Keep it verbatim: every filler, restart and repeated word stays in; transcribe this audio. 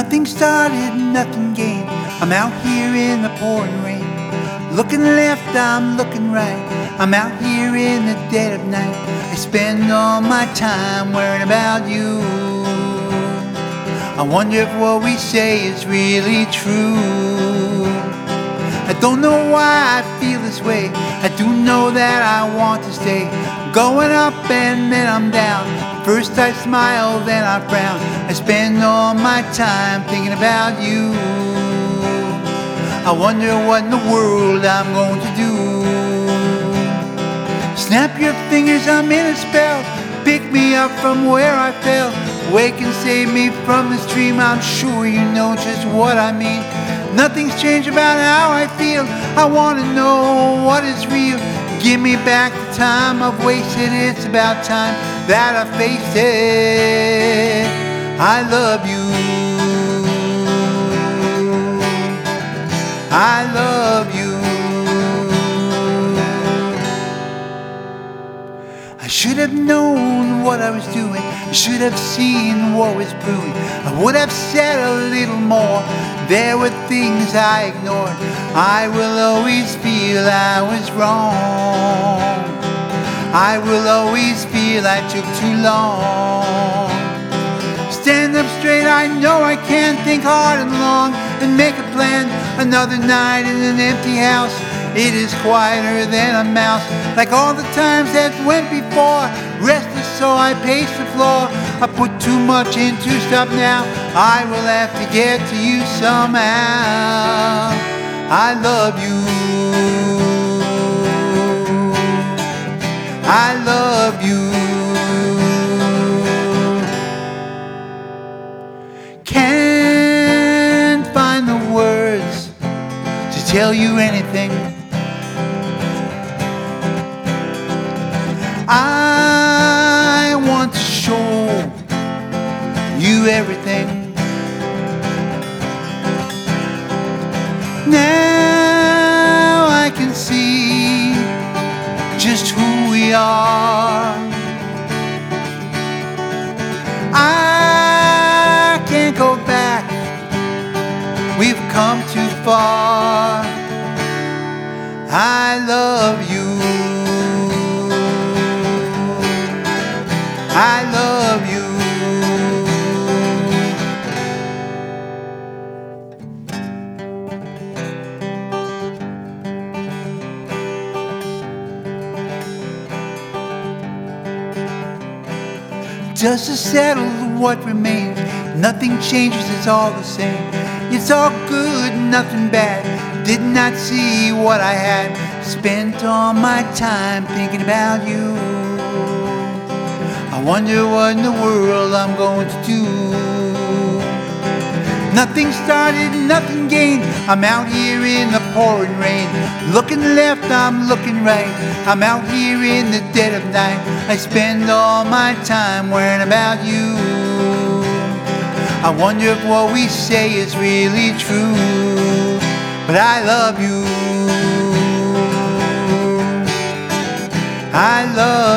Nothing started, nothing gained. I'm out here in the pouring rain. Looking left, I'm looking right. I'm out here in the dead of night. I spend all my time worrying about you. I wonder if what we say is really true. I don't know why I feel this way. I do know that I want to stay. Going up and then I'm down. First I smile, then I frown. I spend all my time thinking about you. I wonder what in the world I'm going to do. Snap your fingers, I'm in a spell. Pick me up from where I fell. Wake and save me from this dream. I'm sure you know just what I mean. Nothing's changed about how I feel. I want to know what is real. Give me back the time I've wasted. It's about time that I face it. I love you. I love you. I should have known what I was doing. I should have seen what was brewing. I would have said a little more. There were things I ignored. I will always feel I was wrong. I will always feel I took too long. Stand up straight, I know I can. Think hard and long and make a plan. Another night in an empty house. It is quieter than a mouse. Like all the times that went before. Restless so I pace the floor. I put too much in to stop now. I will have to get to you somehow. I love you. I love you. Can't find the words to tell you anything. I want to show you everything. Now I can see just who we are. I can't go back. We've come too far. I love you. I love you. Just to settle what remains. Nothing changes, it's all the same. It's all good, nothing bad. Did not see what I had. Spent all my time thinking about you. I wonder what in the world I'm going to do. Nothing started, nothing gained. I'm out here in the pouring rain. Looking left, I'm looking right. I'm out here in the dead of night. I spend all my time worrying about you. I wonder if what we say is really true. But I love you. I love you.